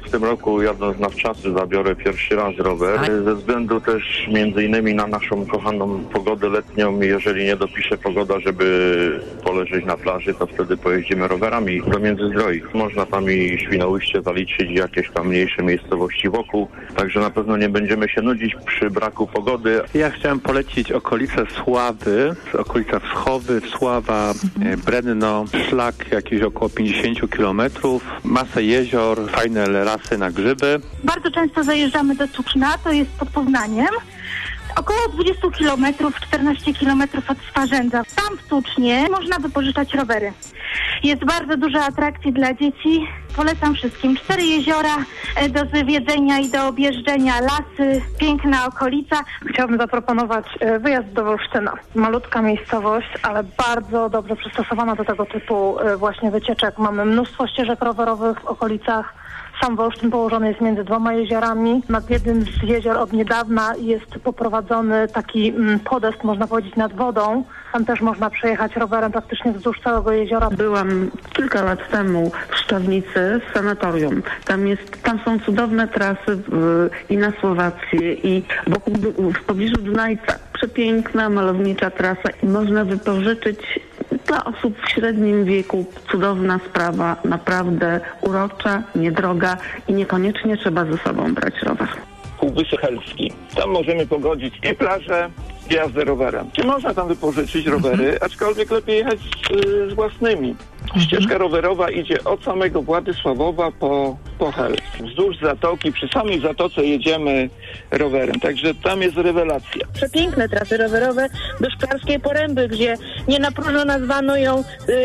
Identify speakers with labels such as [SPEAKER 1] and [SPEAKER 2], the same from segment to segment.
[SPEAKER 1] w tym roku jadąc na wczasy zabiorę pierwszy raz rower. Ze względu też między innymi na naszą kochaną pogodę letnią. Jeżeli nie dopisze pogoda, żeby poleżeć na plaży, to wtedy pojeździmy rowerami do Międzyzdroi. Można tam i Świnoujście zaliczyć, jakieś tam mniejsze miejscowości wokół. Także na pewno nie będziemy się nudzić przy braku pogody.
[SPEAKER 2] Ja chciałem polecić okolice Sławy, okolica Wschowy, Sława, Brenno, szlak jakieś około 50 km, masę jezior, fajne lasy na grzyby.
[SPEAKER 3] Bardzo często zajeżdżamy do Tuczna, to jest pod Poznaniem. Około 20 km, 14 km od Swarzędza. Tam w Tucznie można wypożyczać rowery. Jest bardzo dużo atrakcji dla dzieci. Polecam wszystkim. 4 jeziora do zwiedzenia i do objeżdżenia, lasy, piękna okolica.
[SPEAKER 4] Chciałabym zaproponować wyjazd do Wolsztyna. Malutka miejscowość, ale bardzo dobrze przystosowana do tego typu właśnie wycieczek. Mamy mnóstwo ścieżek rowerowych w okolicach. Sam Wolsztyn położony jest między 2 jeziorami. Nad jednym z jezior od niedawna jest poprowadzony taki podest, można powiedzieć, nad wodą. Tam też można przejechać rowerem praktycznie wzdłuż całego jeziora.
[SPEAKER 5] Byłam kilka lat temu w Szczawnicy, w sanatorium. Tam są cudowne trasy i na Słowację, i w pobliżu Dunajca. Przepiękna, malownicza trasa i można wypożyczyć dla osób w średnim wieku. Cudowna sprawa, naprawdę urocza, niedroga i niekoniecznie trzeba ze sobą brać rower.
[SPEAKER 6] Półwysep Helski. Tam możemy pogodzić i plażę, i jazdę rowerem. Czy można tam wypożyczyć rowery, aczkolwiek lepiej jechać z własnymi. Ścieżka rowerowa idzie od samego Władysławowa po Helsk. Wzdłuż zatoki, przy samej zatoce jedziemy rowerem, także tam jest rewelacja.
[SPEAKER 7] Przepiękne trasy rowerowe do Szklarskiej Poręby, gdzie nie na próżno nazwano ją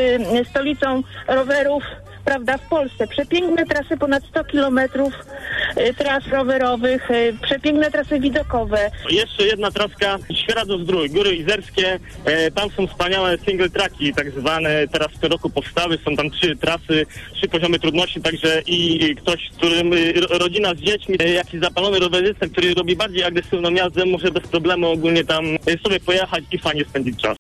[SPEAKER 7] stolicą rowerów, prawda, w Polsce. Przepiękne trasy, ponad 100 kilometrów tras rowerowych, przepiękne trasy widokowe.
[SPEAKER 8] Jeszcze jedna traska, Świeradów-Zdrój, Góry Izerskie, tam są wspaniałe single tracki, tak zwane, teraz w tym roku powstały, są tam 3 trasy, 3 poziomy trudności, także i ktoś, z którym rodzina z dziećmi, jakiś zapalony rowerzysta, który robi bardziej agresywną jazdę, może bez problemu ogólnie tam sobie pojechać i fajnie spędzić czas.